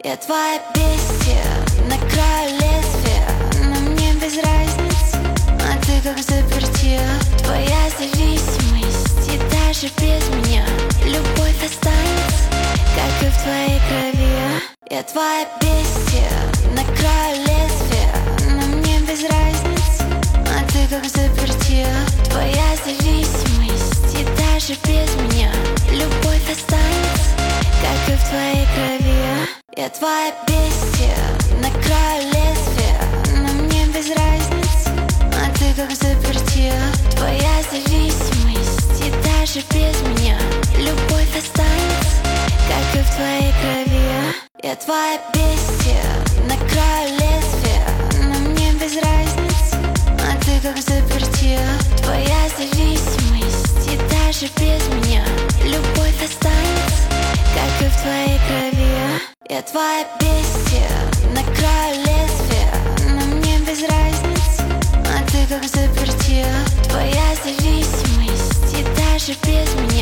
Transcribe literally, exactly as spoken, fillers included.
Я твоя бестия, на краю лезвия, но мне без разницы, а ты как заперти. Твоя зависимость, и даже без меня любовь останется, как и в твоей крови. Я твоя бестия, на краю лезвия, но мне без разницы, а ты как заперти. Твоя зависимость, и даже без меня любовь останется, как и в твоей крови. Я твоя бестия, на краю лезвия, но мне без разницы, а ты как заперти. Твоя зависимость, и даже без меня любовь останется, как и в твоей крови. Я твоя бестия, на краю лезвия, но мне без разницы, а ты как заперти. Твоя зависимость, и даже без меня любовь останется, как и в твоей крови. Я твоя бестия, на краю лезвия, но мне без разницы, а ты как заперти. Твоя зависимость, и даже без меня